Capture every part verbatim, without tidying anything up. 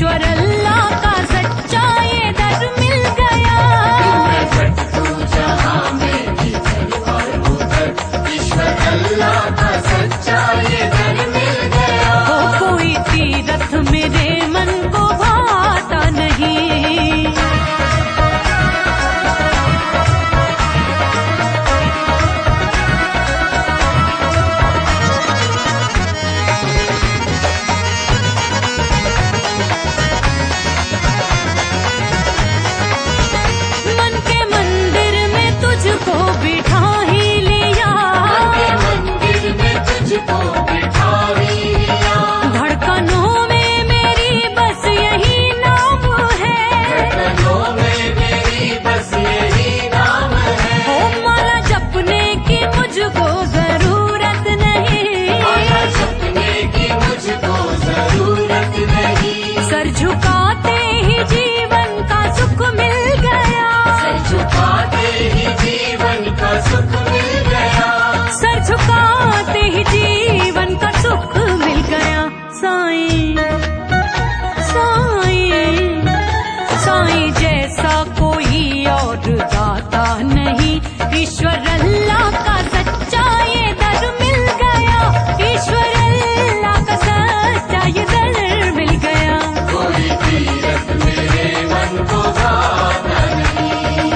ईश्वर अल्लाह का सच्चा ये दर मिल गया। मैं भटकूं जहां में इधर और उधर, ईश्वर अल्लाह का सच्चा ये दर मिल गया। हो कोई तीरथ मेरे मन को भाता नहीं, मन के मंदिर में तुझको बिठा ही लिया, मन के मंदिर में तुझको बिठा ही लिया। धड़कनों में मेरी बस यही नाम है, धड़कनों में मेरी बस यही नाम है। हो माला जपने की मुझको जरूरत नहीं, माला जपने की मुझको जरूरत नहीं। सर झुकाते ही जीवन का सुख मिल गया, सर झुकाते ही जीवन का सुख मिल गया। सर झुकाते ही जीवन का सुख मिल गया। साईं साईं साईं जैसा कोई और दाता नहीं, ईश्वर अल्लाह का सच्चा ये दर मिल गया। ईश्वर अल्लाह का सच्चा ये दर मिल गया। कोई तीरथ मेरे मन को भाता नहीं।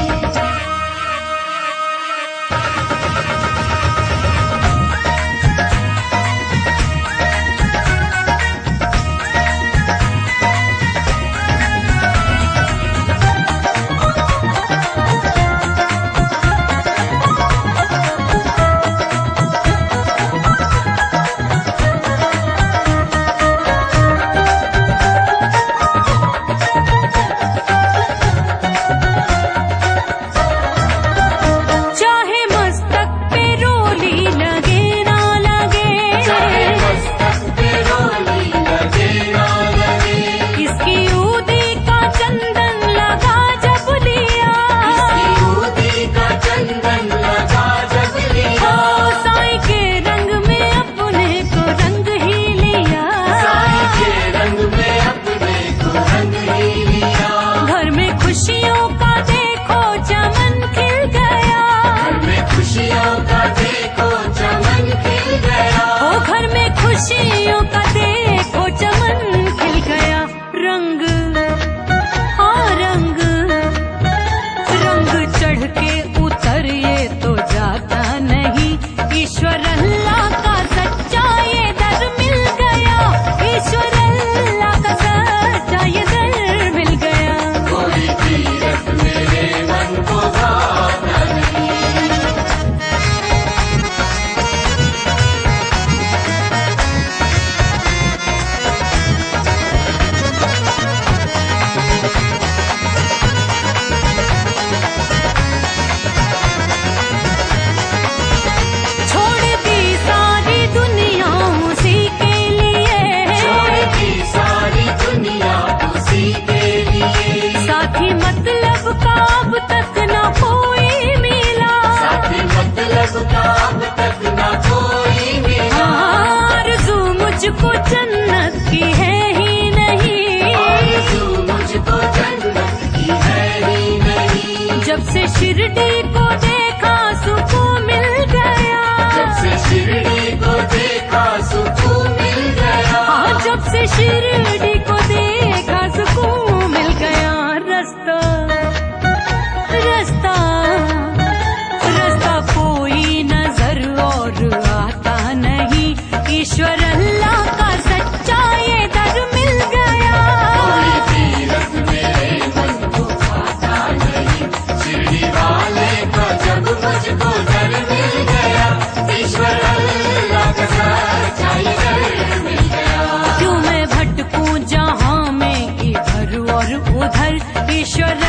चाहे मस्तक पे रोली लगे ना लगे, चाहे मस्तक पे रोली लगे ना लगे, इसकी ऊदी का चंदन लगा जब लिया, इसकी ऊदी का चंदन लगा जब लिया। ओ साईं के रंग में अपने को रंग ही लिया, साईं के रंग में अपने को रंग ही लिया। घर में खुशियों का देखो चमन खिल गया, घर में खुशियों का देखो चमन खिल गया। ओ घर में खुशियों का देखो चमन खिल गया। रंग हाँ रंग रंग चढ़ के उतर ये तो जाता नहीं, ईश्वर अल्लाह का सच्चा ये दर मिल गया। ईश्वर अल्लाह का सच्चा ये दर मिल गया। कोई तीरथ मेरे मन को भाता नहीं। छोड़ दी सारी दुनिया उसी के लिए, छोड़ दी सारी दुनिया उसी के लिए। साथी मतलब का अब तक न कोई मिला, साथी मतलब का अब तक ना कोई मिला। आरज़ू मुझको जन्नत की है ही नहीं, आरज़ू मुझको जन्नत की है ही नहीं। जब से शिरडी को देखा सुकून मिल गया, जब से शिरडी को देखा सुकून मिल गया। हाँ जब से शिरडी को देखा सुकून मिल गया। रास्ता रास्ता रास्ता कोई नजर और आता नहीं, ईश्वर अल्लाह का सच्चा ये दर मिल गया। कोई तीरथ मेरे मन को भाता नहीं, शिरडी वाले का जब मुझको दर मिल गया। ईश्वर अल्लाह का सच्चा ये दर मिल गया। क्यों मैं भटकूं जहां में इधर और उधर, ईश्वर